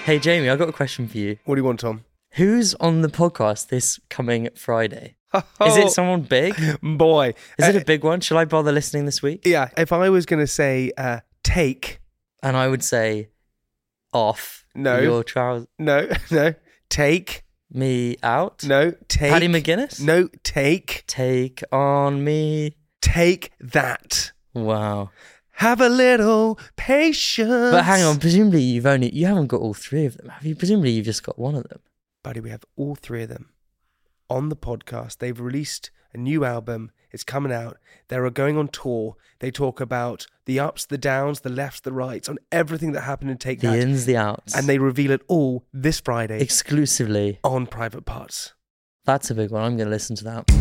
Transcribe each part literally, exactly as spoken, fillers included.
Hey, Jamie, I've got a question for you. What do you want, Tom? Who's on the podcast this coming Friday? Is it someone big? Boy. Is uh, it a big one? Shall I bother listening this week? Yeah, if I was going to say uh, take... And I would say off No. your trousers. No, no. Take... Me out? No, take... Paddy McGuinness? No, take... Take on me. Take that. Wow. Have a little patience. But hang on, presumably you've only, you haven't got all three of them, have you? Presumably you've just got one of them. Buddy, we have all three of them on the podcast. They've released a new album. It's coming out. They're going on tour. They talk about the ups, the downs, the lefts, the rights, on everything that happened in Take The That. ins, the outs. And they reveal it all this Friday. Exclusively. On Private Parts. That's a big one. I'm going to listen to that.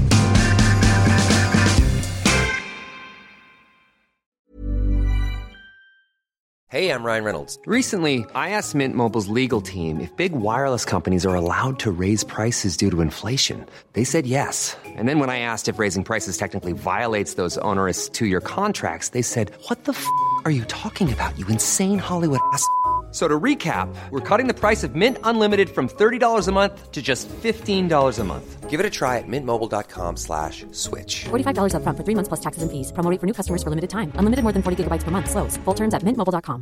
Hey, I'm Ryan Reynolds. Recently, I asked Mint Mobile's legal team if big wireless companies are allowed to raise prices due to inflation. They said yes. And then when I asked if raising prices technically violates those onerous two-year contracts, they said, what the f*** are you talking about, you insane Hollywood ass f- So to recap, we're cutting the price of Mint Unlimited from thirty dollars a month to just fifteen dollars a month. Give it a try at mintmobile.com slash switch. forty-five dollars up front for three months plus taxes and fees. Promo rate for new customers for limited time. Unlimited more than forty gigabytes per month. Slows full terms at mint mobile dot com.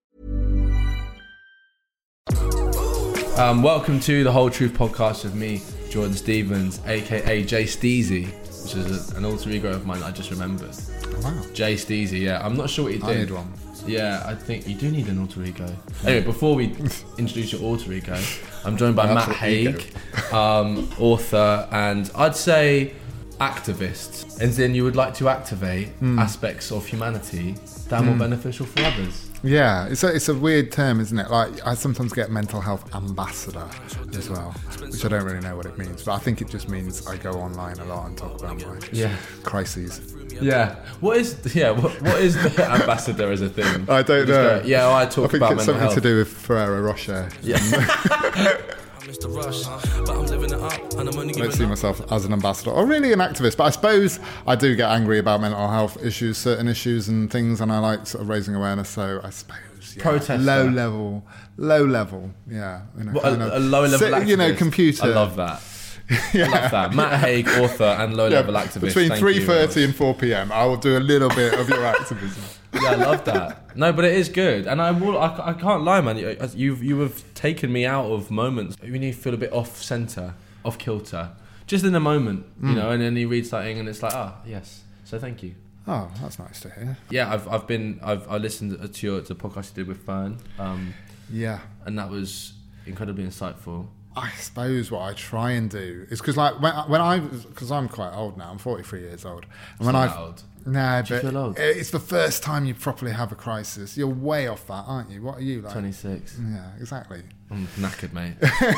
Um, welcome to the Whole Truth podcast with me, Jordan Stevens, aka Jay Steezy, which is a, an alter ego of mine that I just remembered. Oh, wow. Jay Steezy, yeah. I'm not sure what he did. I need one. Yeah, I think you do need an alter ego. Anyway, before we introduce your alter ego, I'm joined by Matt Haig, um, author, and I'd say activist. As in, you would like to activate mm. aspects of humanity that are more mm. beneficial for others. Yeah, it's a, it's a weird term, isn't it? Like, I sometimes get mental health ambassador as well, which I don't really know what it means, but I think it just means I go online a lot and talk about my yeah. crises. Yeah. What is yeah? What, what is the ambassador as a thing? I don't know. Go, yeah, well, I talk I think about it's mental something health. to do with Ferrero Rocher. Yeah. I don't see myself as an ambassador or really an activist, but I suppose I do get angry about mental health issues, certain issues and things, and I like sort of raising awareness. So I suppose yeah, protester, low level, low level, yeah, you know, what, kind a, of, a low level, sit, you know, computer. I love that. Yeah. I love that. Matt Haig, author and low level yeah, activist. Between three thirty and four p.m, I will do a little bit of your activism. Yeah, I love that. No, but it is good, and I will. I, I can't lie, man. You, you've you have taken me out of moments when you feel a bit off center, off kilter, just in the moment, you mm. know. And then you read something, and it's like, ah, oh, yes. So thank you. Oh, that's nice to hear. Yeah, I've I've been I've I listened to your to the podcast you did with Fern. Um, yeah, and that was incredibly insightful. I suppose what I try and do is because like when when I because I'm quite old now. I'm forty-three years old, and when I old. No, Do you but feel old? It's the first time you properly have a crisis. You're way off that, aren't you? What are you like? twenty-six. Yeah, exactly. I'm knackered, mate.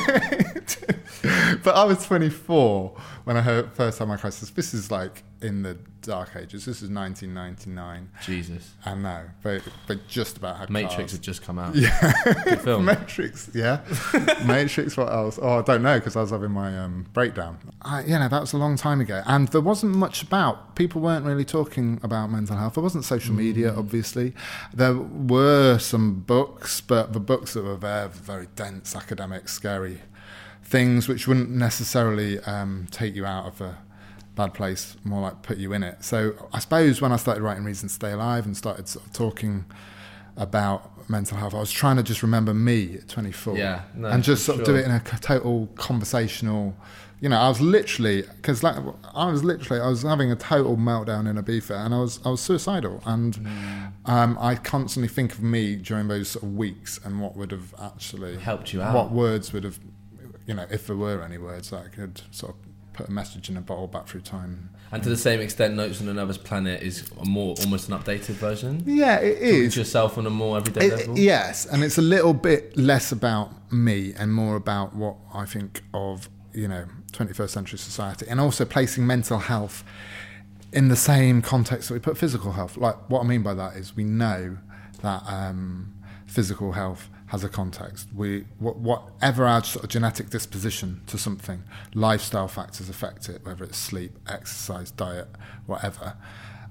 But I was twenty-four when I heard first had my crisis. This is like in the dark ages. This is nineteen ninety-nine. Jesus. I know, but but just about had Matrix cars. had just come out. Yeah. Good film. Matrix, yeah. Matrix, what else? Oh, I don't know, because I was having my um, breakdown. I, you know, that was a long time ago. And there wasn't much about, people weren't really talking about mental health. There wasn't social media, mm. obviously. There were some books, but the books that were there were very dense, academic, scary things, which wouldn't necessarily um, take you out of a bad place, more like put you in it. So I suppose when I started writing Reasons to Stay Alive and started sort of talking about mental health, I was trying to just remember me at twenty-four, yeah, no, and just sort sure. of do it in a total conversational, you know, I was literally, because like, I was literally, I was having a total meltdown in Ibiza, and I was I was suicidal, and mm. um, I constantly think of me during those sort of weeks and what would have actually helped you out, what words would have, you know, if there were any words that I could sort of put a message in a bottle back through time. And to the same extent, Notes on Another's Planet is a more almost an updated version. Yeah, it Talking is. to yourself on a more everyday it, level. Yes, and it's a little bit less about me and more about what I think of, you know, twenty-first century society, and also placing mental health in the same context that we put physical health. Like, what I mean by that is we know that um, physical health has a context. We wh- whatever our sort of genetic disposition to something, lifestyle factors affect it, whether it's sleep, exercise, diet, whatever.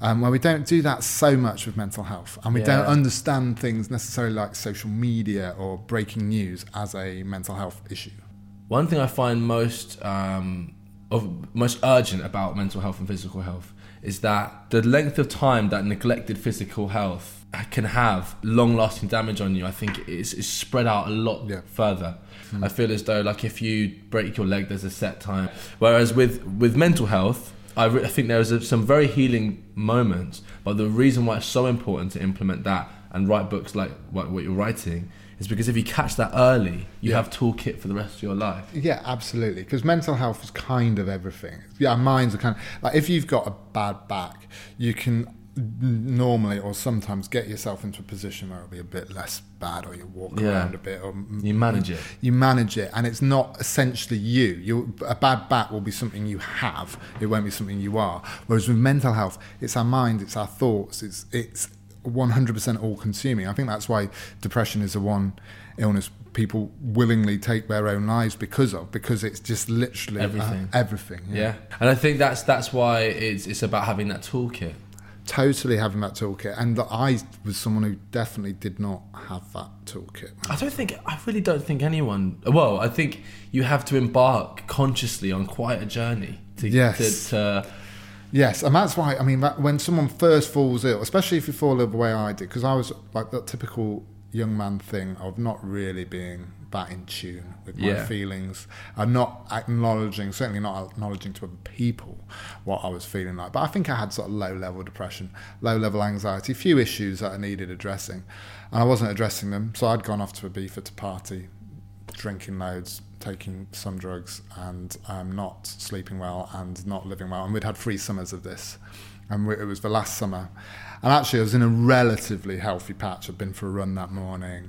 um, where we don't do that so much with mental health, and we Yeah. don't understand things necessarily like social media or breaking news as a mental health issue. One thing I find most um, of most urgent about mental health and physical health is that the length of time that neglected physical health can have long-lasting damage on you, I think is, is spread out a lot Yeah. further. Mm. I feel as though, like, if you break your leg, there's a set time. Whereas with, with mental health, I, re- I think there's a, some very healing moments, but the reason why it's so important to implement that and write books like what, what you're writing is because if you catch that early, you Yeah. have toolkit for the rest of your life. Yeah, absolutely. Because mental health is kind of everything. Yeah, our minds are kind of like, if you've got a bad back, you can normally or sometimes get yourself into a position where it'll be a bit less bad, or you walk Yeah. around a bit, or You manage it. You manage it, and it's not essentially you. You a bad back will be something you have. It won't be something you are. Whereas with mental health, it's our mind, it's our thoughts, it's it's one hundred percent all consuming. I think that's why depression is the one illness people willingly take their own lives because of, because it's just literally Everything. uh, everything. Yeah, and I think that's that's why it's it's about having that toolkit. Totally having that toolkit, and that I was someone who definitely did not have that toolkit. I don't think I really don't think anyone. Well, I think you have to embark consciously on quite a journey to Yes. to, to Yes, and that's why, I mean, that, when someone first falls ill, especially if you fall ill the way I did, because I was like that typical young man thing of not really being that in tune with my Yeah. feelings, and not acknowledging, certainly not acknowledging to other people what I was feeling like. But I think I had sort of low-level depression, low-level anxiety, a few issues that I needed addressing, and I wasn't addressing them, so I'd gone off to Ibiza to party, drinking loads, taking some drugs, and um, not sleeping well and not living well. And we'd had three summers of this, and we, it was the last summer. And actually, I was in a relatively healthy patch. I'd been for a run that morning,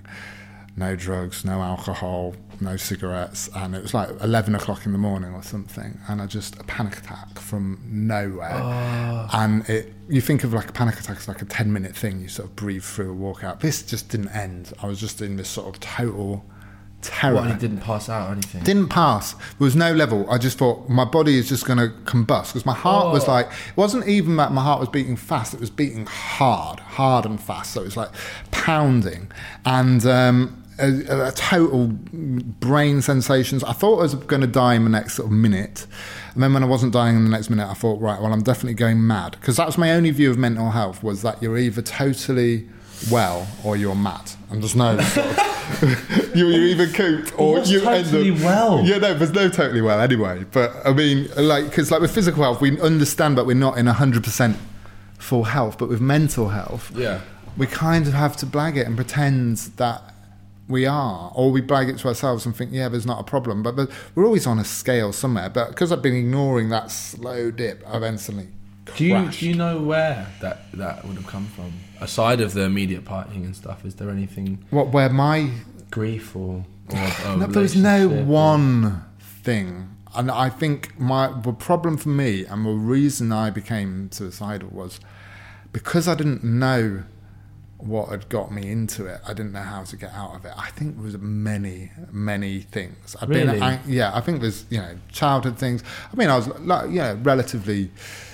no drugs, no alcohol, no cigarettes, and it was like eleven o'clock in the morning or something, and I just a panic attack from nowhere. Oh. And it, you think of like a panic attack as like a ten minute thing. You sort of breathe through and walk out. This just didn't end. I was just in this sort of total terror. What, and he didn't pass out or anything? Didn't pass. There was no level. I just thought my body is just going to combust, because my heart was Oh. like, it wasn't even that my heart was beating fast, it was beating hard, hard and fast. So it was like pounding, and um, a, a total brain sensations. I thought I was going to die in the next sort of minute. And then when I wasn't dying in the next minute, I thought, right, well, I'm definitely going mad. Because that was my only view of mental health, was that you're either totally well or you're mad. And there's no sort of, you're either cooped or What's you totally end up... well? Yeah, no, there's no totally well anyway. But, I mean, like, because like with physical health, we understand that we're not in one hundred percent full health. But with mental health, Yeah. we kind of have to blag it and pretend that we are, or we blag it to ourselves and think, yeah, there's not a problem. But, but we're always on a scale somewhere. But because I've been ignoring that slow dip, I've instantly Do you crashed. do you know where that that would have come from? Aside of the immediate partying and stuff, is there anything What, where my... grief or, or, or No, there was no relationship or- one thing. And I think my the problem for me, and the reason I became suicidal, was because I didn't know what had got me into it. I didn't know how to get out of it. I think there was many, many things. I've Really? been, I, yeah, I think there's, you know, childhood things. I mean, I was like, you know, relatively,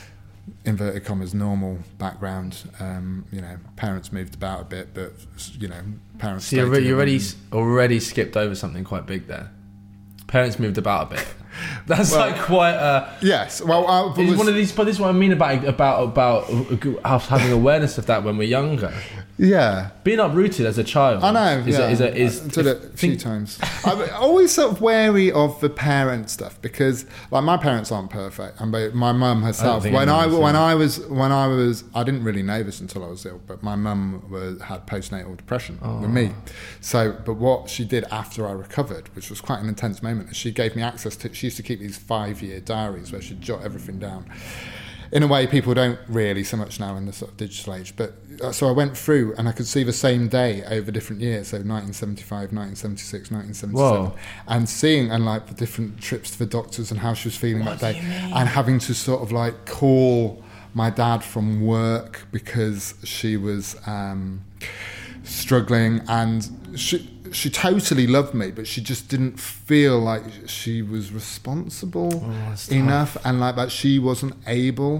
inverted commas, normal background. Um, you know, parents moved about a bit, but, you know, parents... So you stayed already, you already together. already skipped over something quite big there. Parents moved about a bit. That's Well, like quite a. Yes, well, I It's was, one of these, but this is what I mean about about about us having awareness of that when we're younger. yeah. Being uprooted as a child. I know. Is yeah. a, is a, is I did it a few think- times. I'm always sort of wary of the parent stuff, because, like, my parents aren't perfect, and but my mum herself. think When I anyone's, when yeah. I was when I was, I didn't really know this until I was ill, but my mum was had postnatal depression with me. So, but what she did after I recovered, which was quite an intense moment, is she gave me access to. She used to keep these five-year diaries where she'd jot everything down. In a way, people don't really so much now in the sort of digital age. But uh, so I went through, and I could see the same day over different years. So nineteen seventy-five, nineteen seventy-six, nineteen seventy-seven, Whoa. and seeing and like the different trips to the doctors and how she was feeling that day, and having to sort of like call my dad from work because she was um, struggling, and she. She totally loved me, but she just didn't feel like she was responsible Oh, that's tough. enough, and like that she wasn't able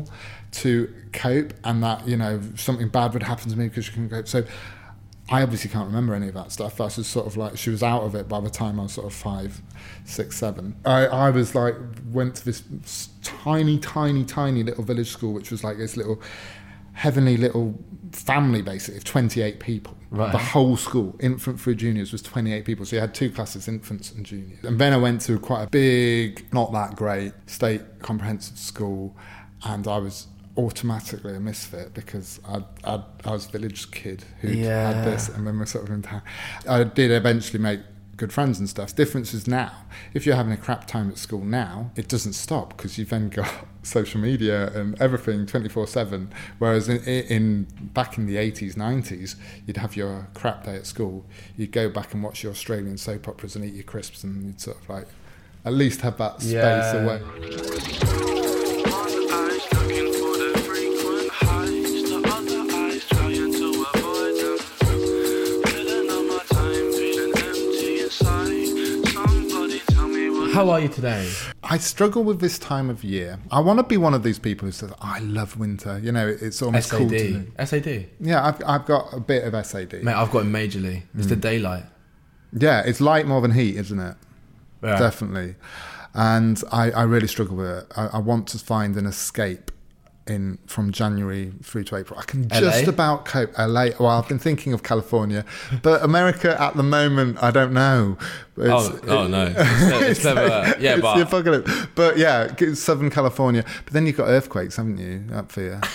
to cope, and that, you know, something bad would happen to me because she couldn't cope. So I obviously can't remember any of that stuff. I was sort of like, she was out of it by the time I was sort of five, six, seven. I, I was like, went to this tiny, tiny, tiny little village school, which was like this little heavenly little family, basically, of twenty-eight people. Right. The whole school, infant through juniors, was twenty-eight people. So you had two classes, infants and juniors. And then I went to quite a big, not that great, state comprehensive school, and I was automatically a misfit because I I, I was a village kid who yeah. had this, and then we're sort of in town. I did eventually make good friends and stuff. The difference is now, if you're having a crap time at school now, it doesn't stop because you've then got social media and everything twenty-four seven. Whereas in, in back in the eighties, nineties, you'd have your crap day at school, you'd go back and watch your Australian soap operas and eat your crisps, and you'd sort of like at least have that space yeah. away. How are you today? I struggle with this time of year. I want to be one of these people who says, I love winter. You know, it's almost S A D. cool to me. S A D? Yeah, I've, I've got a bit of S A D. Mate, I've got it majorly. It's mm. the daylight. Yeah, it's light more than heat, isn't it? Yeah. Definitely. And I, I really struggle with it. I, I want to find an escape in from January through to April. I can just L A? about cope. L A, well, I've been thinking of California, but America at the moment, I don't know. It's, oh, oh no, it's, it's never. Yeah, it's, but you're fucking it. But yeah, Southern California. But then you've got earthquakes, haven't you, up for you?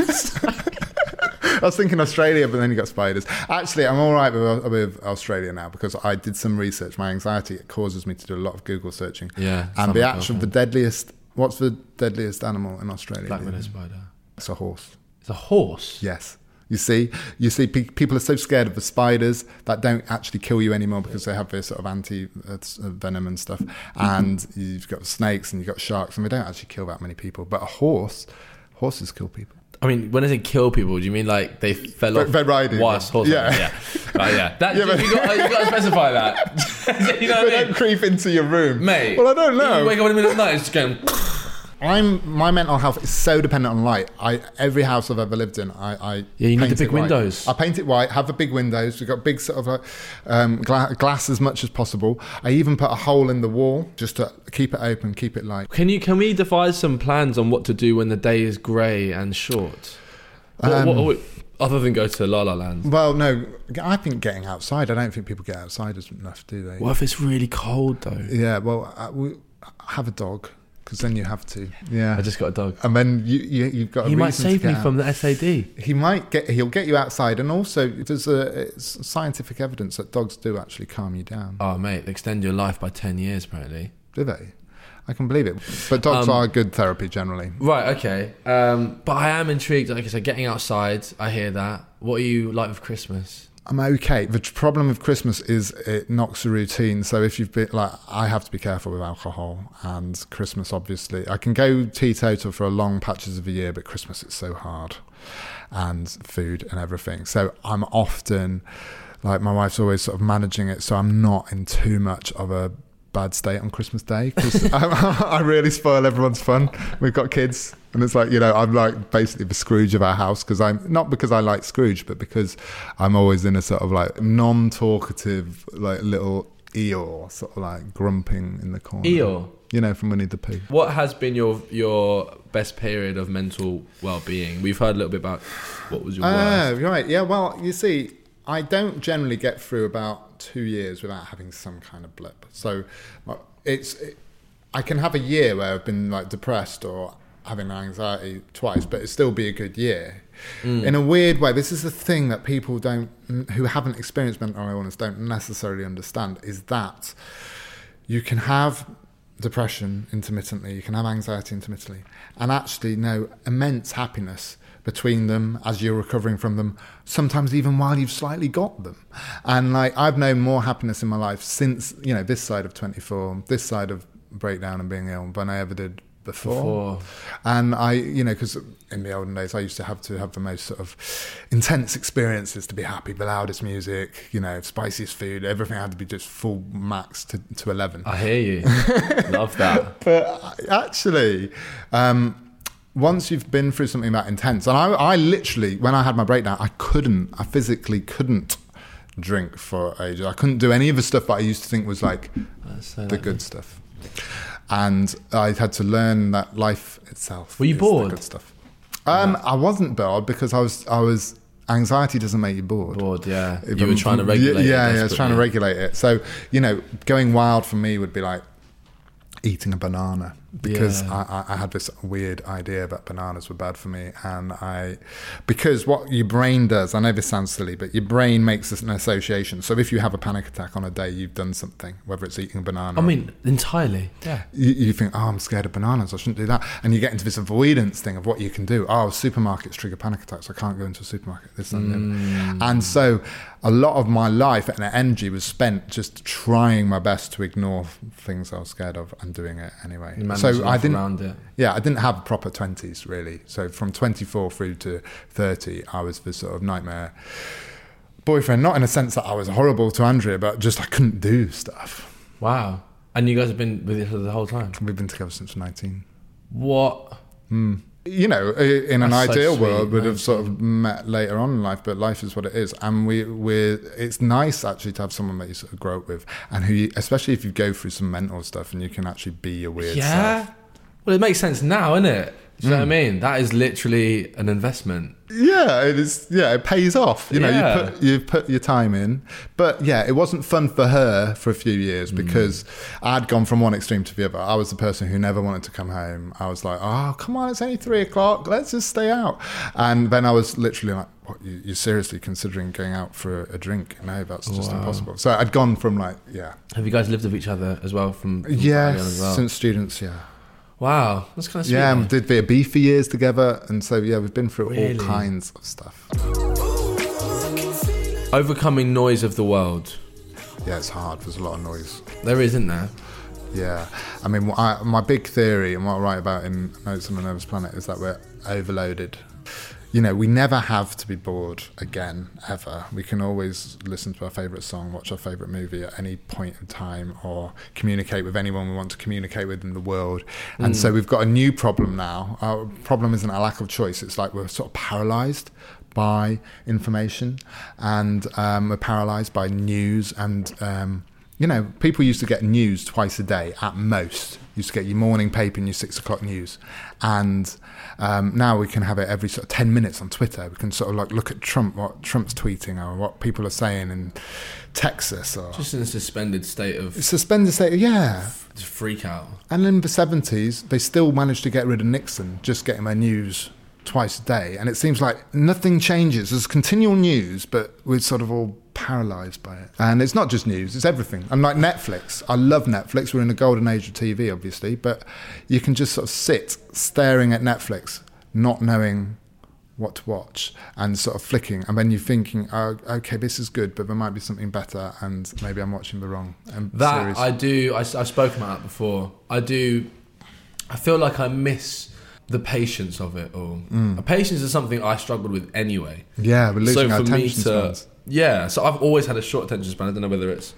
I was thinking Australia, but then you got spiders. Actually, I'm all right with, with Australia now because I did some research. My anxiety it causes me to do a lot of Google searching. Yeah, and the actual, the deadliest. What's the deadliest animal in Australia? Black widow spider. It's a horse. It's a horse? Yes. You see, you see, pe- people are so scared of the spiders that don't actually kill you anymore because they have this sort of anti-venom and stuff. And you've got snakes and you've got sharks, and they don't actually kill that many people. But a horse, horses kill people. I mean, when I say kill people, do you mean like they fell they're, off they're riding whilst horse? Yeah. Yeah. Right, yeah. That, Yeah, you, but- you, got, you got to specify that. You know what They I mean? don't creep into your room. Mate. Well, I don't know. You wake up in the middle of the night, it's just going... I'm my mental health is so dependent on light. I every house I've ever lived in, I, I Yeah, you need paint the big it white. windows. I paint it white. Have the big windows. We've got big sort of like, um, gla- glass as much as possible. I even put a hole in the wall just to keep it open, keep it light. Can you can we devise some plans on what to do when the day is grey and short? What, Um, what, what, other than go to La La Land. Well, no, I think getting outside. I don't think people get outside as enough, do they? What if it's really cold though? Yeah. Well, I, we have a dog because then you have to. Yeah. I just got a dog. And then you, you you've got. A He might reason to save get me out. from the S A D. He might get. He'll get you outside, and also there's a it's scientific evidence that dogs do actually calm you down. Oh mate, they extend your life by ten years apparently. Do they? I can believe it. But dogs Um, are good therapy generally. Right, okay. Um, but I am intrigued. Like I said, getting outside, I hear that. What are you like with Christmas? I'm okay. The tr- problem with Christmas is it knocks a routine. So if you've been like, I have to be careful with alcohol and Christmas. Obviously, I can go teetotal for a long patches of the year, but Christmas it's so hard, and food and everything. So I'm often like my wife's always sort of managing it, so I'm not in too much of a bad state on Christmas Day because I, I really spoil everyone's fun. We've got kids, and it's like, you know, I'm like basically the Scrooge of our house because I'm not because I like Scrooge, but because I'm always in a sort of like non-talkative, like little Eeyore, sort of like grumping in the corner. Eeyore? You know, from Winnie the Pooh. What has been your your best period of mental well-being? We've heard a little bit about what was your Ah, worst. right. Yeah, well, you see, I don't generally get through about two years without having some kind of blip. So it's it, I can have a year where I've been like depressed or having anxiety twice, but it'd still be a good year. Mm. In a weird way, this is the thing that people don't, who haven't experienced mental illness, don't necessarily understand, is that you can have depression intermittently, you can have anxiety intermittently, and actually know immense happiness between them as you're recovering from them, sometimes even while you've slightly got them. And like I've known more happiness in my life since, you know, this side of twenty-four, this side of breakdown and being ill than I ever did before. before. And I, you know, because in the olden days I used to have to have the most sort of intense experiences to be happy, the loudest music, you know, spiciest food, everything had to be just full max to, to eleven. I hear you. Love that. But actually, um, once you've been through something that intense, and I, I literally, when I had my breakdown, I couldn't, I physically couldn't drink for ages. I couldn't do any of the stuff that I used to think was like so the good stuff. And I had to learn that life itself. Were you is bored? The good stuff. Um, yeah. I wasn't bored because I was, I was, anxiety doesn't make you bored. Bored, yeah. If you I'm, were trying to regulate yeah, it. Yeah, I was trying to regulate it. So, you know, going wild for me would be like eating a banana, because yeah. I, I had this weird idea that bananas were bad for me, and I because what your brain does, I know this sounds silly, but your brain makes an association. So if you have a panic attack on a day, you've done something, whether it's eating a banana. I mean, entirely. Yeah. You, you think, oh, I'm scared of bananas, I shouldn't do that, and you get into this avoidance thing of what you can do. Oh, supermarkets trigger panic attacks, I can't go into a supermarket. This and mm. and so a lot of my life and energy was spent just trying my best to ignore things I was scared of and doing it anyway. So I didn't. Around it. Yeah, I didn't have proper twenties really. So from twenty-four through to thirty, I was this sort of nightmare boyfriend. Not in a sense that I was horrible to Andrea, but just I couldn't do stuff. Wow. And you guys have been with each other the whole time? We've been together since nineteen. What? Mm. You know, in an That's ideal so sweet, world, we'd have nice. sort of met later on in life, but life is what it is. And we, we're, it's nice actually to have someone that you sort of grow up with, and who, you, especially if you go through some mental stuff, and you can actually be your weird yeah. self. Well, it makes sense now, isn't it? Do you know Mm. what I mean? That is literally an investment. Yeah, it is. Yeah, it pays off. You know, Yeah. you put you put your time in. But yeah, it wasn't fun for her for a few years because I'd gone from one extreme to the other. I was the person who never wanted to come home. I was like, oh, come on, it's only three o'clock. Let's just stay out. And then I was literally like, what, you, you're seriously considering going out for a, a drink? No, that's just Wow. impossible. So I'd gone from like, yeah. Have you guys lived with each other as well from, from Yeah, early on as well? since students, yeah. Wow, that's kind of sweet. Yeah, man. and did V B for years together. And so, yeah, we've been through Really? all kinds of stuff. Overcoming noise of the world. Yeah, it's hard. There's a lot of noise. There isn't there? Yeah, I mean, I, my big theory, and what I write about in Notes on a Nervous Planet, is that we're overloaded. You know, we never have to be bored again, ever. We can always listen to our favourite song, watch our favourite movie at any point in time, or communicate with anyone we want to communicate with in the world. And Mm. so we've got a new problem now. Our problem isn't a lack of choice. It's like we're sort of paralysed by information, and um, we're paralysed by news. And, um, you know, people used to get news twice a day at most. You used to get your morning paper and your six o'clock news. And um, now we can have it every sort of ten minutes on Twitter. We can sort of like look at Trump, what Trump's tweeting, or what people are saying in Texas. Or Just in a suspended state of suspended state, yeah. freak out. And in the seventies, they still managed to get rid of Nixon, just getting their news twice a day. And it seems like nothing changes. There's continual news, but we're sort of all paralysed by it. And it's not just news, it's everything. And like Netflix, I love Netflix. We're in the golden age of T V, obviously, but you can just sort of sit staring at Netflix, not knowing what to watch, and sort of flicking, and then you're thinking, oh, okay, this is good, but there might be something better, and maybe I'm watching the wrong um, That series. I do. I, I've spoken about that before. I do. I feel like I miss the patience of it all. Mm. Patience is something I struggled with anyway. Yeah, we're losing so our for me attention to, spans. yeah. So I've always had a short attention span. I don't know whether it's.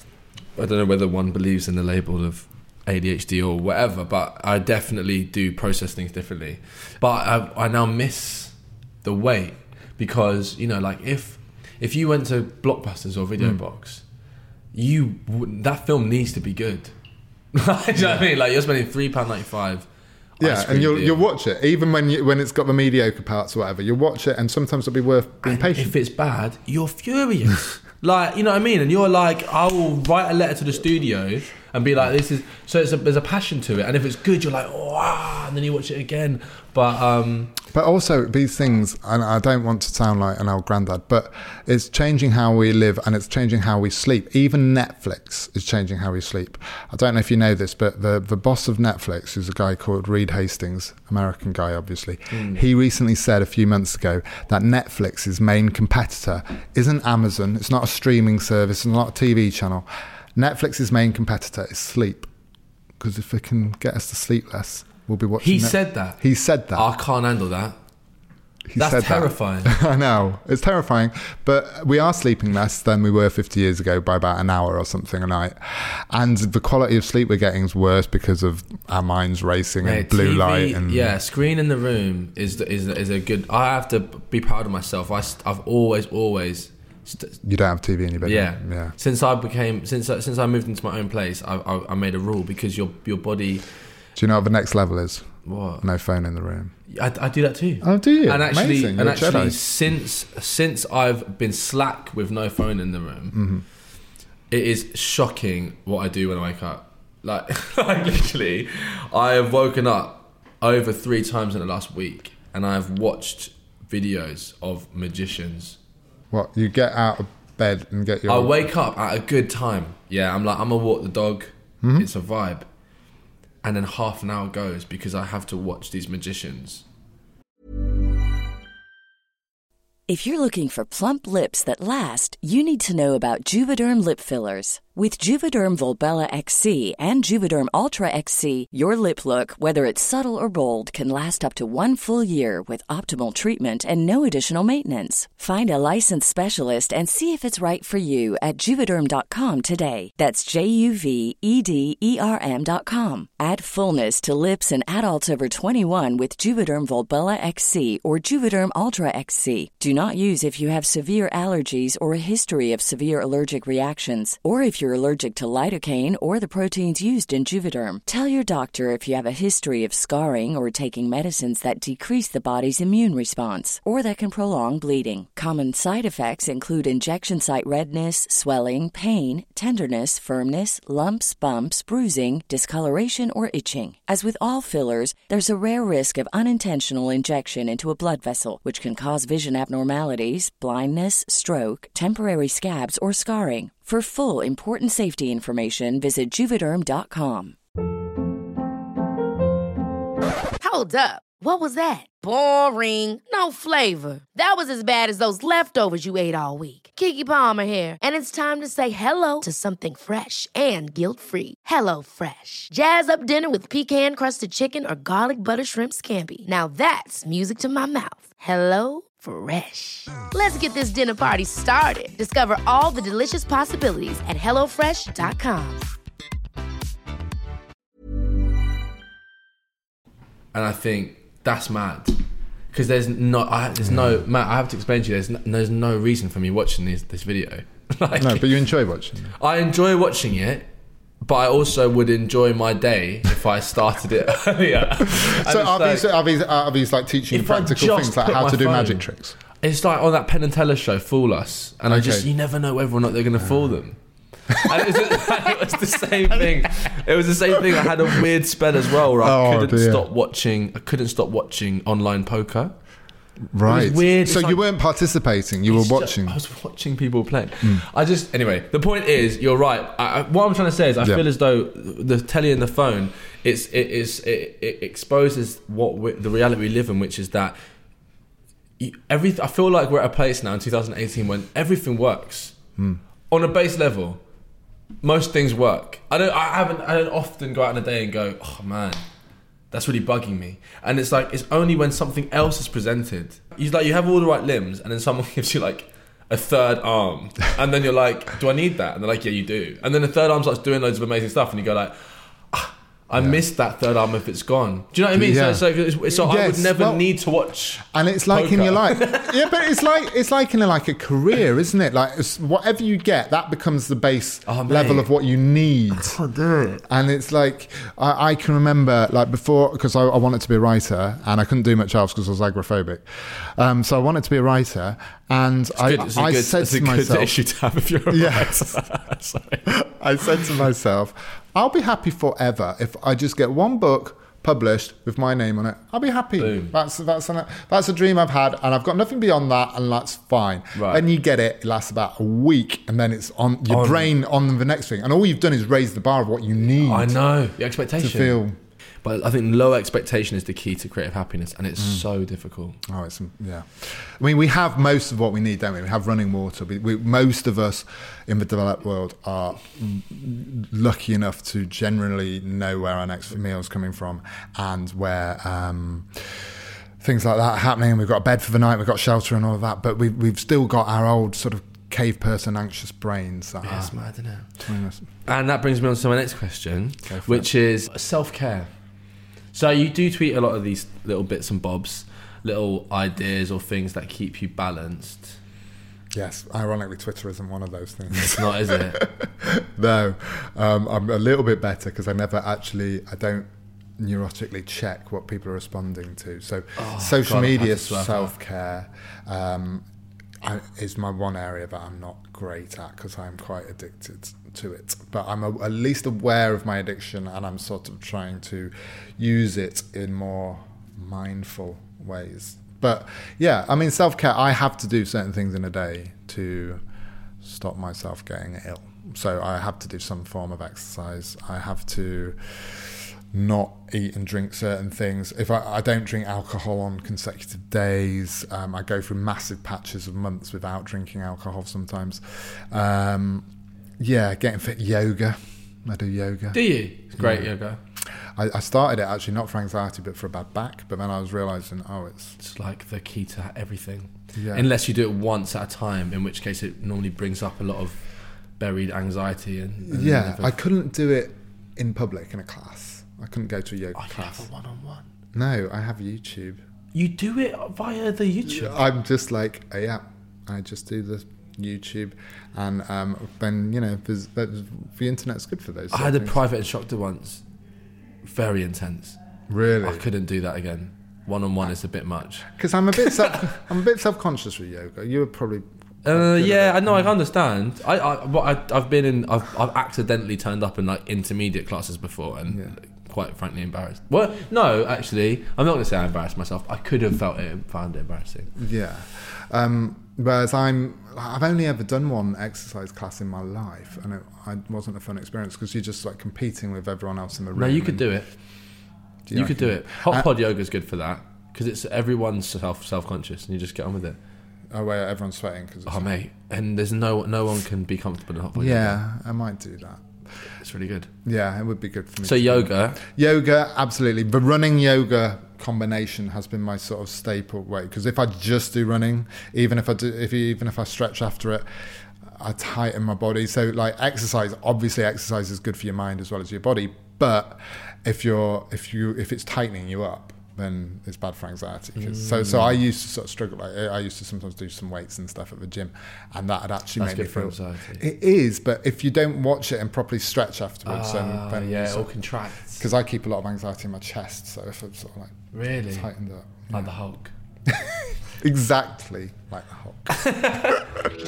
I don't know whether one believes in the label of A D H D or whatever, but I definitely do process things differently. But I, I now miss the wait, because you know, like if if you went to Blockbusters or Video Mm. Box, you would, that film needs to be good. Do you know what I mean? Like you're spending three pound ninety five. Yeah, and you'll you'll watch it even when you, when it's got the mediocre parts or whatever. You'll watch it, and sometimes it'll be worth being And patient. if it's bad, you're furious. Like, you know what I mean? And you're like, I will write a letter to the studio and be like, this is... So it's a, there's a passion to it. And if it's good, you're like, wow, and then you watch it again. But... um But also these things, and I don't want to sound like an old granddad, but it's changing how we live, and it's changing how we sleep. Even Netflix is changing how we sleep. I don't know if you know this, but the, the boss of Netflix, who's a guy called Reed Hastings, American guy, obviously, Mm. he recently said a few months ago that Netflix's main competitor isn't Amazon. It's not a streaming service, it's not a T V channel. Netflix's main competitor is sleep, because if it can get us to sleep less, we'll be watching He Net- said that? He said that. I can't handle that. He That's said terrifying. That. I know. It's terrifying. But we are sleeping less than we were fifty years ago by about an hour or something a night. And the quality of sleep we're getting is worse because of our minds racing Mate, and blue T V, light. And yeah, screen in the room is is is a good. I have to be proud of myself. I, I've always, always. St- you don't have T V in your bedroom. Yeah, yeah. Since I became, since since I moved into my own place, I, I, I made a rule because your your body. Do you know what the next level is? What? No phone in the room. I, I do that too. Oh, do you? And actually, Amazing. and You're a actually, Jedi. since since I've been slack with no phone in the room, Mm-hmm. it is shocking what I do when I wake up. Like, like literally, I have woken up over three times in the last week, and I have watched videos of magicians. What? You get out of bed and get your... I wake up at a good time. Yeah, I'm like, I'm gonna walk the dog. Mm-hmm. It's a vibe. And then half an hour goes because I have to watch these magicians. If you're looking for plump lips that last, you need to know about Juvederm lip fillers. With Juvederm Volbella X C and Juvederm Ultra X C, your lip look, whether it's subtle or bold, can last up to one full year with optimal treatment and no additional maintenance. Find a licensed specialist and see if it's right for you at Juvederm dot com today. That's J U V E D E R M dot com. Add fullness to lips in adults over twenty-one with Juvederm Volbella X C or Juvederm Ultra X C. Do not use if you have severe allergies or a history of severe allergic reactions, or if you're allergic to lidocaine or the proteins used in Juvederm. Tell your doctor if you have a history of scarring or taking medicines that decrease the body's immune response or that can prolong bleeding. Common side effects include injection site redness, swelling, pain, tenderness, firmness, lumps, bumps, bruising, discoloration, or itching. As with all fillers, there's a rare risk of unintentional injection into a blood vessel, which can cause vision abnormalities, blindness, stroke, temporary scabs, or scarring. For full, important safety information, visit Juvederm dot com. Hold up. What was that? Boring. No flavor. That was as bad as those leftovers you ate all week. Keke Palmer here, and it's time to say hello to something fresh and guilt-free. Hello Fresh. Jazz up dinner with pecan-crusted chicken or garlic butter shrimp scampi. Now that's music to my mouth. Hello Fresh. Let's get this dinner party started. Discover all the delicious possibilities at hello fresh dot com. And I think that's mad. Because there's no, I, there's no, Matt, I have to explain to you, there's no, there's no reason for me watching this, this video. Like, no, but you enjoy watching it. I enjoy watching it, but I also would enjoy my day if I started it earlier. So are these, are, these, are these like teaching you If I practical just things like put how my to do phone- magic tricks? It's like on that Penn and Teller show, Fool Us. And I Okay. just, you never know whether or not they're going to fool them. And it was, it was the same thing. It was the same thing. I had a weird spell as well where I Oh, couldn't dear. stop watching. I couldn't stop watching online poker. Right. weird. So It's you like- weren't participating, you were It's just- watching. I was watching people playing. I just anyway. The point is, you're right. I, I, what I'm trying to say is, I Yeah. feel as though the telly and the phone, it's it is it, it exposes what we, the reality we live in, which is that you, every. I feel like we're at a place now in two thousand eighteen when everything works on a base level. Most things work. I don't. I haven't. I don't often go out in a day and go, oh man, that's really bugging me. And it's like, it's only when something else is presented. You like, you have all the right limbs, and then someone gives you like a third arm, and then you're like, do I need that? And they're like, yeah, you do. And then the third arm starts doing loads of amazing stuff, and you go like, ah, I missed that third arm if it's gone. Do you know what I mean? Yeah. So, it's like, so I Yes, would never well- need to watch. And it's like in poker. your life, yeah. But it's like it's like in a, like a career, isn't it? Like it's, whatever you get, that becomes the base Oh, mate. level of what you need. can't do it. And it's like I, I can remember, like before, because I, I wanted to be a writer, and I couldn't do much else because I was agoraphobic. Um, so I wanted to be a writer, and I, Good. It's a I good, said it's to a good myself, issue to have if you're a Yes. writer. Sorry. I said to myself, I'll be happy forever if I just get one book published with my name on it. I'll be happy. Boom. That's that's an, that's a dream I've had, and I've got nothing beyond that, and that's fine. Right. Then you get it, it lasts about a week, and then it's on your On. brain on the next thing, and all you've done is raise the bar of what you need I know the to expectation. feel. But I think low expectation is the key to creative happiness, and it's so difficult. Oh, it's yeah. I mean, we have most of what we need, don't we? We have running water. We, we, most of us in the developed world are lucky enough to generally know where our next meal is coming from, and where um, things like that happening. We've got a bed for the night, we've got shelter and all of that, but we've, we've still got our old sort of cave person anxious brains. That Yeah, it's are mad, isn't it? between us. And that brings me on to my next question, Go for which is self-care. So you do tweet a lot of these little bits and bobs, little ideas or things that keep you balanced. Yes, ironically, Twitter isn't one of those things. It's not, is it? No, um, I'm a little bit better because I never actually, I don't neurotically check what people are responding to. So Oh, social God, I've had media to swerve self-care um, I, is my one area that I'm not great at because I'm quite addicted to it. But I'm a, at least aware of my addiction, and I'm sort of trying to use it in more mindful ways. But yeah, I mean, self-care, I have to do certain things in a day to stop myself getting ill. So I have to do some form of exercise. I have to not eat and drink certain things. If I, I don't drink alcohol on consecutive days, um, I go through massive patches of months without drinking alcohol sometimes. Um, yeah, getting fit, yoga. I do yoga. Do you? It's great Yeah. yoga. I, I started it actually not for anxiety but for a bad back, but then I was realising, oh, it's... It's like the key to everything. Yeah. Unless you do it once at a time, in which case it normally brings up a lot of buried anxiety. And, and Yeah, everything. I couldn't do it in public in a class. I couldn't go to a yoga Oh, you class. have a one-on-one. No, I have YouTube. You do it via the YouTube. I'm just like, uh, yeah, I just do the YouTube, and um, then you know, there's, there's, the internet's good for those. I sort had of a things. private instructor once. Very intense. Really, I couldn't do that again. One-on-one is a bit much. because I'm a bit self, I'm a bit self-conscious with yoga. You were probably. Uh, good yeah, at I it. know. I understand. I, I, what I, I've been in. I've, I've accidentally turned up in like intermediate classes before, and Yeah. quite frankly embarrassed. Well, no, actually, I'm not going to say I embarrassed myself. I could have felt it, found it embarrassing. Yeah. Um, whereas I'm, I've only ever done one exercise class in my life, and it, I wasn't a fun experience because you're just like competing with everyone else in the room. No, you could and- do it. Do You could do reckon? it. Hot Uh, pod yoga is good for that because it's everyone's self self conscious, and you just get on with it. Oh, where everyone's sweating because. Oh mate, and there's no no one can be comfortable in hot pod yoga. Yeah, I might do that. It's really good. Yeah, it would be good for me. So to do yoga, that. Yoga, absolutely. The running yoga combination has been my sort of staple way, because if I just do running, even if I do, if even if I stretch after it, I tighten my body. So like exercise, obviously exercise is good for your mind as well as your body. But if you're if you if it's tightening you up, then it's bad for anxiety. 'Cause- So so I used to sort of struggle. Like I used to sometimes do some weights and stuff at the gym, and that had actually That's made me good for feel. anxiety. It is, but if you don't watch it and properly stretch afterwards, then, Ah, then yeah, you it all sort of- contracts. because I keep a lot of anxiety in my chest, so if I'm sort of like Really, tightened up, like the Hulk. exactly like the Hulk.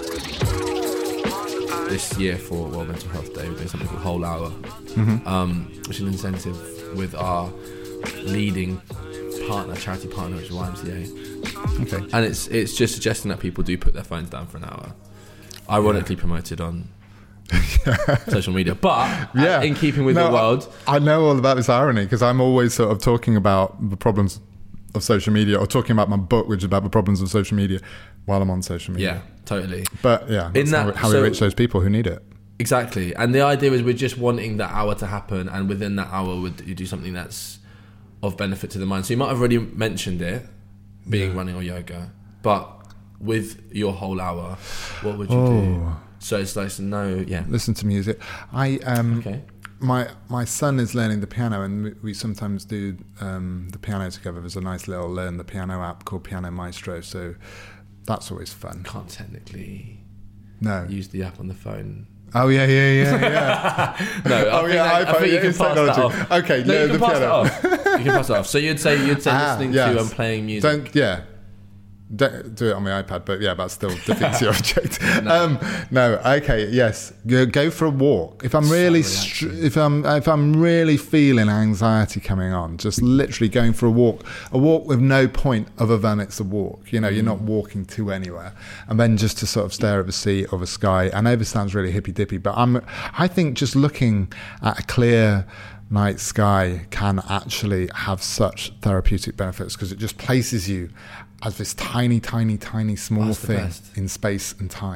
This year for World Mental Health Day, we're doing something called Whole Hour, Mm-hmm. um, which is an incentive with our leading partner, charity partner, which is Y M C A. Okay. And it's it's just suggesting that people do put their phones down for an hour. Ironically promoted on social media, but Yeah, uh, in keeping with No, the world. I, I know all about this irony because I'm always sort of talking about the problems of social media, or talking about my book, which is about the problems of social media, while I'm on social media. Yeah, totally. But yeah, that's In that- how, how so- we reach those people who need it. Exactly. And the idea is we're just wanting that hour to happen, and within that hour would you do something that's of benefit to the mind. So you might have already mentioned it, being running or yoga, but with your whole hour, what would you do? Oh. So it's like no, yeah. Listen to music. I um, Okay. my my son is learning the piano, and we, we sometimes do um, the piano together. There's a nice little learn the piano app called Piano Maestro, so that's always fun. Can't technically No. use the app on the phone. Oh yeah, yeah, yeah, yeah. No, I Oh, think, yeah, that, I iPhone, think you yeah, can it's pass that technology. off. Okay, no, yeah, you the can pass piano. it off. You can pass it off. So you'd say you'd say Ah, listening yes. to and playing music. Don't yeah. Don't do it on my iPad, but yeah, that still defeats the object. no. Um, no, okay, yes, go, go for a walk. If I'm really, str- if I'm, if I'm really feeling anxiety coming on, just literally going for a walk, a walk with no point other than it's a walk. You know, mm. you're not walking to anywhere, and then just to sort of stare at the sea or the sky. I know this sounds really hippy dippy, but I'm, I think just looking at a clear night sky can actually have such therapeutic benefits because it just places you as this tiny, tiny, tiny small That's the thing best. in space and time.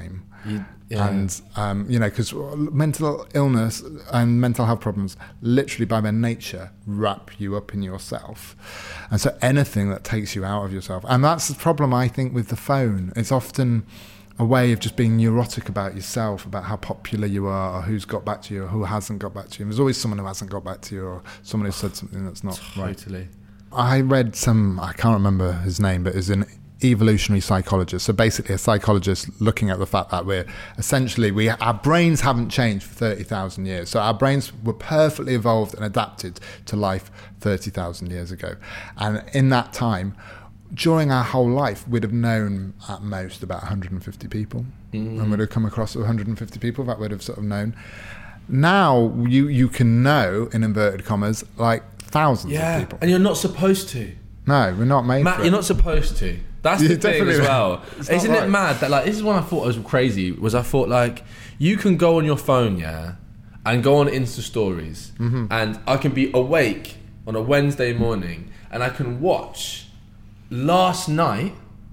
You, yeah. And, um, you know, because mental illness and mental health problems, literally by their nature, wrap you up in yourself. And so anything that takes you out of yourself. And that's the problem, I think, with the phone. It's often a way of just being neurotic about yourself, about how popular you are, or who's got back to you, or who hasn't got back to you. And there's always someone who hasn't got back to you, or someone who said something that's not right. Totally. I read some, I can't remember his name, but it's an evolutionary psychologist. So basically a psychologist looking at the fact that we're essentially, we our brains haven't changed for thirty thousand years. So our brains were perfectly evolved and adapted to life thirty thousand years ago. And in that time, during our whole life, we'd have known at most about one hundred fifty people. Mm. And we'd have come across one hundred fifty people that we'd have sort of known. Now you, you can know, in inverted commas, like thousands yeah. of people. And you're not supposed to. No, we're not made Matt, for you're it. not supposed to. That's the You're thing as well. Isn't right. it mad that, like, this is what I thought was crazy, was I thought, like, you can go on your phone, yeah, and go on Insta stories, mm-hmm. and I can be awake on a Wednesday morning, and I can watch last night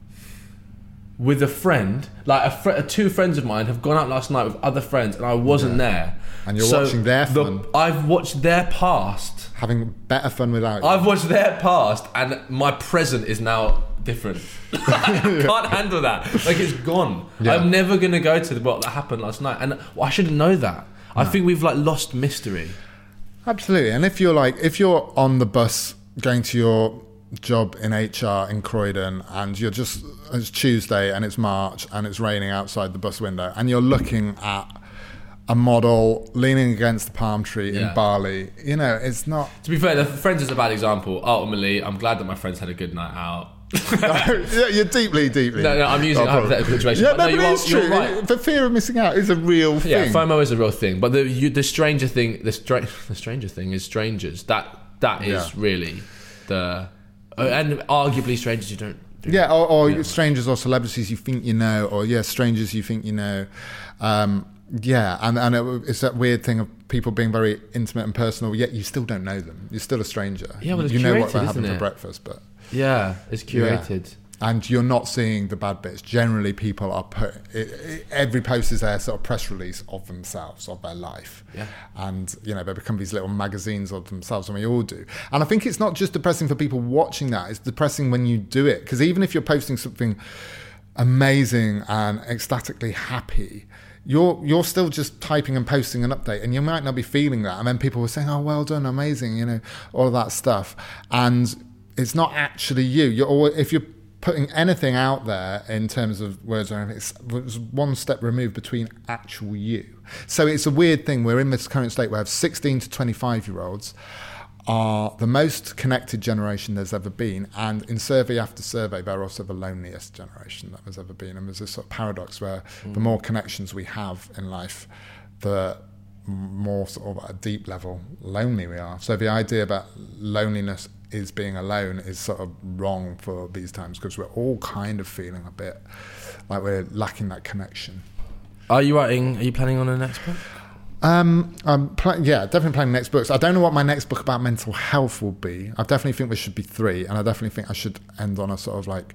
with a friend, like a fr- two friends of mine have gone out last night with other friends, and I wasn't yeah. there. And you're so watching their the, fun. I've watched their past. Having better fun without you. I've watched their past, and my present is now different. I can't handle that. Like, it's gone. Yeah. I'm never going to go to what that happened last night. And well, I shouldn't know that. No. I think we've, like, lost mystery. Absolutely. And if you're, like, if you're on the bus going to your job in H R in Croydon, and you're just, it's Tuesday and it's March and it's raining outside the bus window, and you're looking at a model leaning against the palm tree yeah. in Bali, you know, it's not... To be fair, the Friends is a bad example. Ultimately, I'm glad that my friends had a good night out. no, you're deeply, deeply... No, no, I'm using a hypothetical situation. Yeah, but no, no, but you it's are, true. You're right. The fear of missing out is a real thing. Yeah, FOMO is a real thing. But the you, the stranger thing, the, stra- the stranger thing is strangers. That That is yeah. really the... Uh, and arguably strangers you don't... Do, yeah, or, or yeah. strangers or celebrities you think you know, or, yeah, strangers you think you know. Um... Yeah, and, and it, it's that weird thing of people being very intimate and personal, yet you still don't know them. You're still a stranger. Yeah, well, it's you curated, know what they're having isn't it? for breakfast, but... Yeah, it's curated. Yeah. And you're not seeing the bad bits. Generally, people are put... It, it, every post is their sort of press release of themselves, of their life. Yeah. And, you know, they become these little magazines of themselves, and we all do. And I think it's not just depressing for people watching that, it's depressing when you do it. Because even if you're posting something amazing and ecstatically happy... You're you're still just typing and posting an update, and you might not be feeling that. And then people were saying, "Oh, well done, amazing," you know, all of that stuff. And it's not actually you. You're always, if you're putting anything out there in terms of words or anything, it's, it's one step removed between actual you. So it's a weird thing. We're in this current state where sixteen to twenty-five year olds are the most connected generation there's ever been, and in survey after survey they're also the loneliest generation that there's ever been. And there's this sort of paradox where mm. the more connections we have in life, the more sort of at a deep level lonely we are. So the idea that loneliness is being alone is sort of wrong for these times, because we're all kind of feeling a bit like we're lacking that connection. Are you writing, are you planning on a next book? Um, I'm pl- yeah, definitely planning next books. I don't know what my next book about mental health will be. I definitely think there should be three, and I definitely think I should end on a sort of like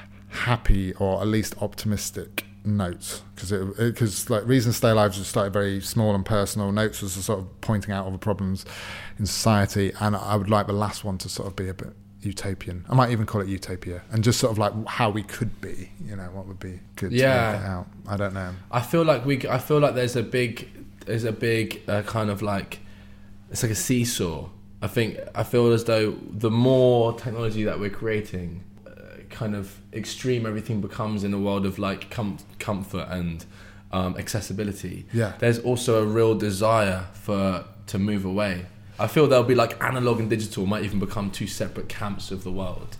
happy or at least optimistic note, because it because like Reason to Stay Alive just started very small and personal. Notes was sort of pointing out all the problems in society, and I would like the last one to sort of be a bit utopian. I might even call it Utopia, and just sort of like how we could be. You know, what would be good yeah. to make it out. I don't know. I feel like we. I feel like there's a big. There's a big uh, kind of like, it's like a seesaw. I think, I feel as though the more technology that we're creating, uh, kind of extreme everything becomes in a world of like com- comfort and um, accessibility. Yeah. There's also a real desire for to move away. I feel there'll be like analog and digital might even become two separate camps of the world.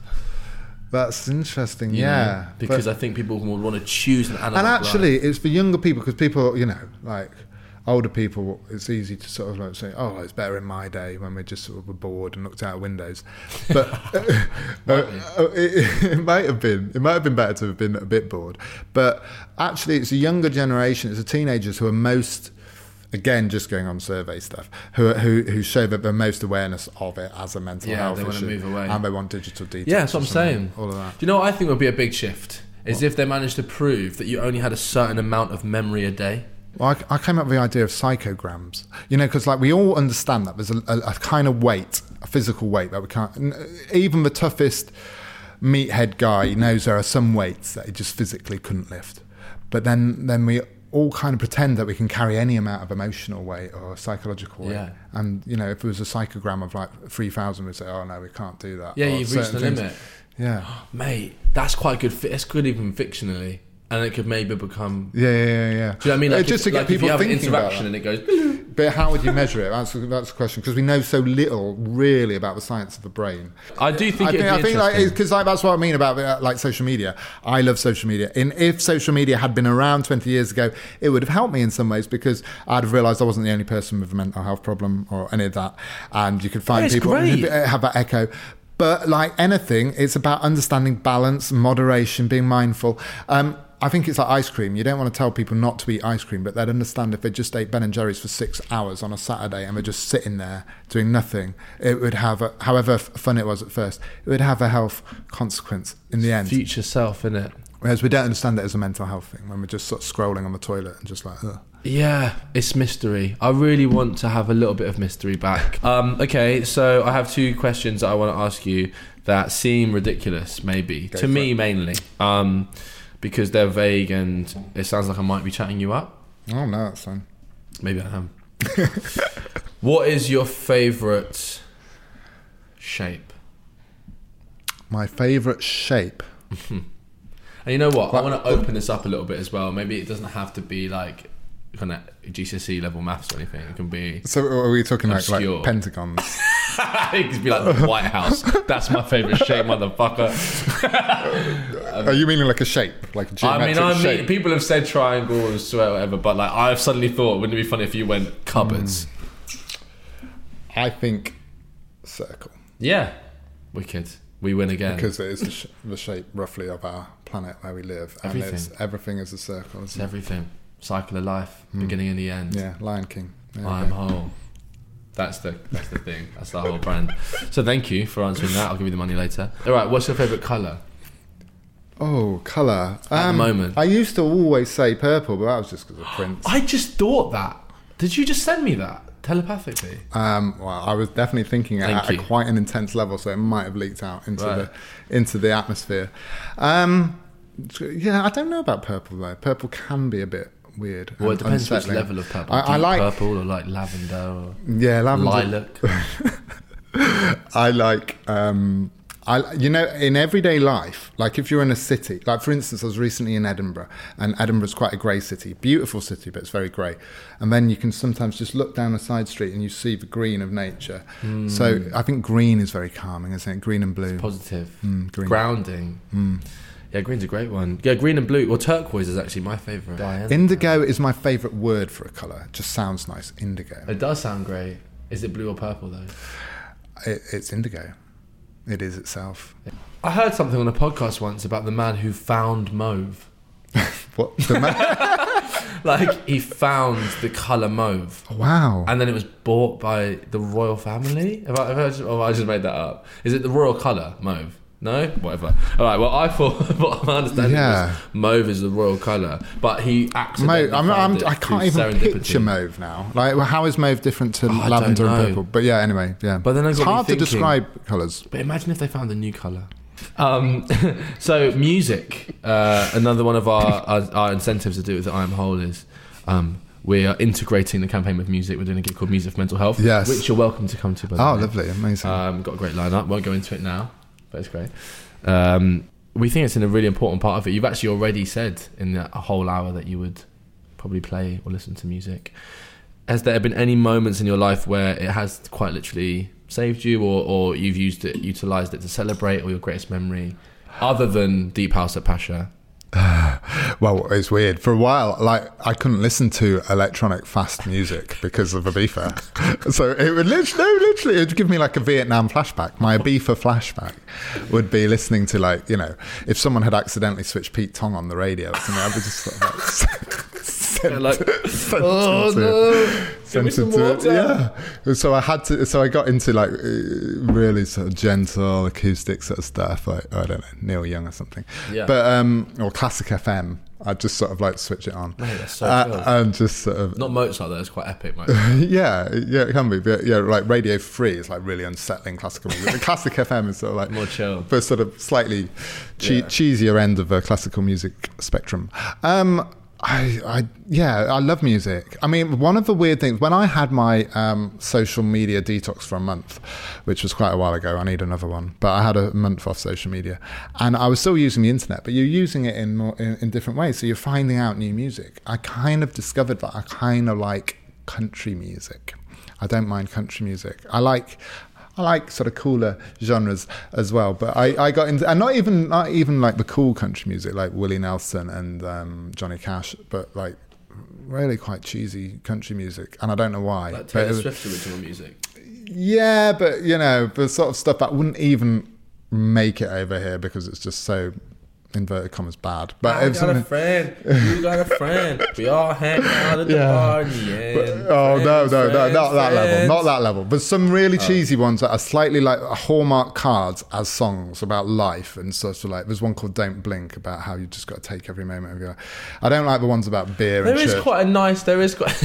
That's interesting, you yeah. know, because but, I think people would want to choose an analog. And actually, life. It's for younger people, because people, you know, like... older people, it's easy to sort of like say, "Oh, it's better in my day when we just sort of were bored and looked out windows." But uh, uh, it, it might have been, it might have been better to have been a bit bored. But actually, it's a younger generation. It's the teenagers who are most, again, just going on survey stuff, who who who show that they're most awareness of it as a mental yeah, health they issue, want to move away, and they want digital detox. Yeah, that's what I'm saying. All of that. Do you know what I think would be a big shift? is if they managed to prove that you only had a certain amount of memory a day. Well, I, I came up with the idea of psychograms, you know, because like we all understand that there's a, a, a kind of weight, a physical weight that we can't, even the toughest meathead guy knows there are some weights that he just physically couldn't lift. But then, then we all kind of pretend that we can carry any amount of emotional weight or psychological weight. Yeah. And, you know, if it was a psychogram of like three thousand, we'd say, oh no, we can't do that. Yeah, or you've reached the certain things. limit. Yeah. Mate, that's quite good. Fi- It's good even fictionally. And it could maybe become... Yeah, yeah, yeah, yeah. Do you know what I mean? Like, just if, to get like people if you have an thinking about interaction that. and it goes... But how would you measure it? That's, that's the question, because we know so little, really, about the science of the brain. I do think I it'd think, be I think like, interesting. because like, that's what I mean about uh, like social media. I love social media. And if social media had been around twenty years ago, it would have helped me in some ways, because I'd have realised I wasn't the only person with a mental health problem or any of that. And you could find It's people great. who have that echo. But like anything, it's about understanding balance, moderation, being mindful. Um, I think it's like ice cream. You don't want to tell people not to eat ice cream, but they'd understand if they just ate Ben and Jerry's for six hours on a Saturday and they're just sitting there doing nothing. It would have, a, however f- fun it was at first, it would have a health consequence in the end. Future self, innit? Whereas we don't understand it as a mental health thing when we're just sort of scrolling on the toilet and just like, ugh. Yeah, it's mystery. I really want to have a little bit of mystery back. Um, okay, so I have two questions that I want to ask you that seem ridiculous, maybe. Go to for me, it. mainly. Um, because they're vague and it sounds like I might be chatting you up. Oh, no, that's fine. Maybe I am. What is your favourite shape? My favourite shape. And you know what? I Well- want to open this up a little bit as well. Maybe it doesn't have to be like kind of G C S E level maths or anything. It can be... So are we talking like, Obscure. like pentagons? it could be like the White House. That's my favourite shape, motherfucker. Are you meaning like a shape? Like a I geometric mean, I mean, shape? people have said triangle or square, whatever, but like I've suddenly thought, wouldn't it be funny if you went cupboards? I think circle. Yeah, wicked. We win again. Because it is the, sh- the shape roughly of our planet where we live. And Everything. it's, everything is a circle, It's isn't it? everything. Cycle of life, beginning and the end. Yeah, Lion King. There I you am go. whole. That's the that's the thing. That's the whole brand. So thank you for answering that. I'll give you the money later. All right. What's your favourite colour? Oh, colour. At the moment. I used to always say purple, but that was just because of Prince. I just thought that. Did you just send me that telepathically? Um, well, I was definitely thinking it Thank at you. a quite an intense level, so it might have leaked out into Right. the into the atmosphere. Um, yeah, I don't know about purple though. Purple can be a bit weird. Well, it and depends unsettling. which level of purple. I, I Deep like purple or like lavender or yeah, lavender. lilac. I like, um, I you know, in everyday life, like if you're in a city, like for instance, I was recently in Edinburgh, and Edinburgh's quite a grey city, beautiful city, but it's very grey. And then you can sometimes just look down a side street and you see the green of nature. Mm. So I think green is very calming, isn't it? Green and blue. Positive. Mm, green. Grounding. Mm. Yeah, green's a great one. Yeah, green and blue. Well, turquoise is actually my favourite. Indigo is my favourite word for a colour. It just sounds nice. Indigo. It does sound great. Is it blue or purple though? It, it's indigo. It is itself. I heard something on a podcast once about the man who found mauve. What? The ma- Like he found the colour mauve. wow. And then it was bought by the royal family. Have I, have I, just, oh, I just made that up. Is it the royal colour mauve? No, whatever. All right. Well, I thought what my understanding Yeah. was mauve is the royal colour, but he accidentally Mauve, I'm, found I'm, it I through can't even serendipity. picture mauve now. Like, well, how is mauve different to Oh, I lavender don't and know. purple? But yeah, anyway, yeah. But then I it's got me hard to thinking- describe colours. But imagine if they found a new colour. Um, so music, uh, another one of our, our, our incentives to do with the I Am Whole is um, we are integrating the campaign with music. We're doing a gig called Music for Mental Health, Yes. which you're welcome to come to. By the Oh, way. lovely, amazing. Um, got a great lineup. Won't go into it now, but it's great. Um, we think it's in a really important part of it. You've actually already said in that whole hour that you would probably play or listen to music. Has there been any moments in your life where it has quite literally saved you, or, or you've used it, utilised it to celebrate, or your greatest memory, other than Deep House at Pasha? Well, it's weird. For a while, like, I couldn't listen to electronic fast music because of Ibiza. So it would literally, no, literally, it would give me like a Vietnam flashback. My Ibiza flashback would be listening to, like, you know, if someone had accidentally switched Pete Tong on the radio or something, I would just sort of like... sent- Like, sent oh into- no, Give me some water. Yeah. So I had to. So I got into like really sort of gentle acoustic sort of stuff, like I don't know, Neil Young or something. Yeah. But um, or classic F M. I just sort of like switch it on. Mate, that's so uh, cool. And just sort of not Mozart though. It's quite epic, mate. yeah, yeah, it can be. But yeah, like Radio Free is like really unsettling classical music. The classic F M is sort of like more chill, but sort of slightly che- yeah. cheesier end of the classical music spectrum. Um, I, I, yeah, I love music. I mean, one of the weird things, when I had my um, social media detox for a month, which was quite a while ago, I need another one, but I had a month off social media, and I was still using the internet, but you're using it in more in, in different ways, so you're finding out new music. I kind of discovered that I kind of like country music. I don't mind country music. I like... I like sort of cooler genres as well, but I, I got into, and not even not even like the cool country music like Willie Nelson and um, Johnny Cash, but like really quite cheesy country music, and I don't know why. Like Taylor but Swift original music. Yeah, but you know, the sort of stuff that wouldn't even make it over here because it's just so inverted commas bad. But I got a friend. You got a friend. We all hang out at the Yeah. bar in the end. But- oh no, Friends, no, no, friends, not that level, friends. not that level. But some really cheesy ones that are slightly like Hallmark cards as songs about life and such. Like there's one called "Don't Blink" about how you just got to take every moment of your life. I don't like the ones about beer There and is church. quite a nice. There is quite.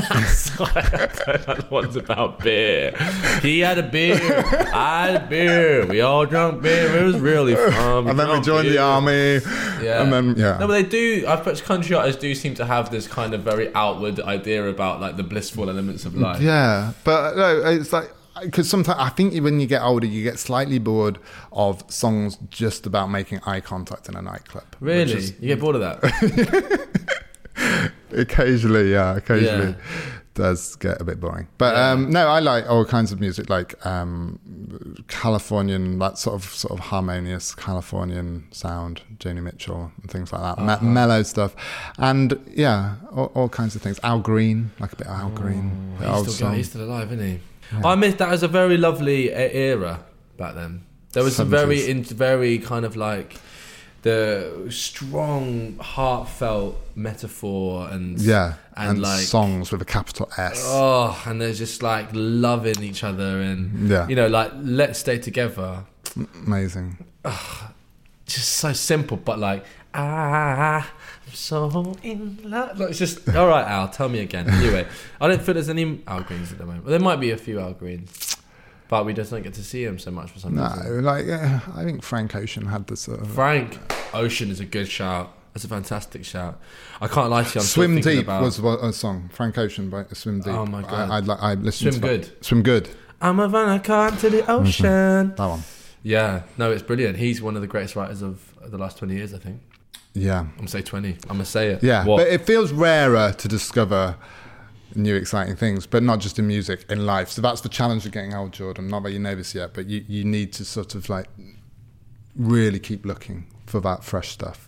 I don't like the ones about beer. He had a beer. I had a beer. We all drunk beer. It was really fun. and then we drunk joined the beer. army. Yeah. And then yeah. No, but they do. I bet country artists do seem to have this kind of very outward idea about like the blissful elements of life. Yeah, but no, it's like because sometimes I think when you get older, you get slightly bored of songs just about making eye contact in a nightclub. which Really, is- you get bored of that? occasionally, yeah, occasionally. Yeah. Does get a bit boring, but Yeah. um, no, I like all kinds of music, like um, Californian, that sort of sort of harmonious Californian sound, Joni Mitchell and things like that, Uh-huh. Me- mellow stuff, and yeah, all, all kinds of things. Al Green, like a bit of Al Green, the old He's still, song. he's still alive, isn't he? I miss that was a very lovely e- era back then. There was some very, seventies. in, very kind of like the strong, heartfelt metaphor and Yeah, and, and, like songs with a capital S. oh, and they're just like loving each other and Yeah. you know, like let's stay together. Amazing. Just so simple, but like ah, I'm so in love. Like, it's just all right. Al, tell me again. Anyway, I don't feel there's any Al Greens at the moment. Well, there might be a few Al Greens, but we just don't get to see him so much for some No, reason. like yeah, I think Frank Ocean had the sort of Frank Ocean is a good shout. That's a fantastic shout. I can't lie to you. I'm still Swim thinking Deep about, was what- a song. Frank Ocean by Swim Deep. Oh, my God. I, I'd like I listened Swim to Good. That. Swim Good. I'm a runner, caught into the ocean. That one. Yeah, no, it's brilliant. He's one of the greatest writers of the last twenty years, I think. Yeah. I'm gonna say twenty. I'm gonna say it. Yeah, What? but it feels rarer to discover new exciting things, but not just in music, in life. So that's the challenge of getting old, Jordan. Not that you know this yet, but you, you need to sort of like really keep looking for that fresh stuff.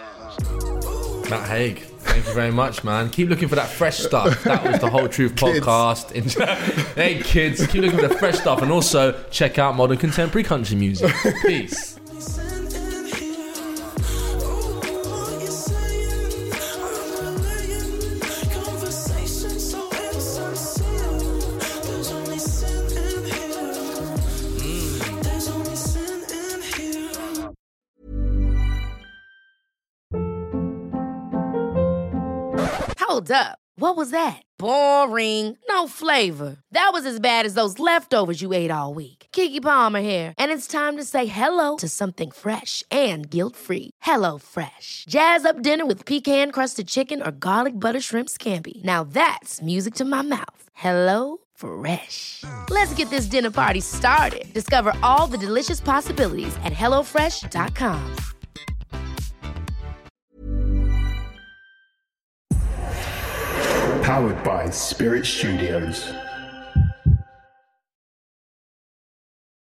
Matt Haig, thank you very much, man. Keep looking for that fresh stuff. That was the Whole Truth Kids. podcast. Hey, kids, keep looking for the fresh stuff, and also check out modern contemporary country music. Peace. Hold up. What was that? Boring. No flavor. That was as bad as those leftovers you ate all week. Keke Palmer here, and it's time to say hello to something fresh and guilt-free. Hello Fresh. Jazz up dinner with pecan-crusted chicken or garlic butter shrimp scampi. Now that's music to my mouth. Hello Fresh. Let's get this dinner party started. Discover all the delicious possibilities at hello fresh dot com. Powered by Spirit Studios.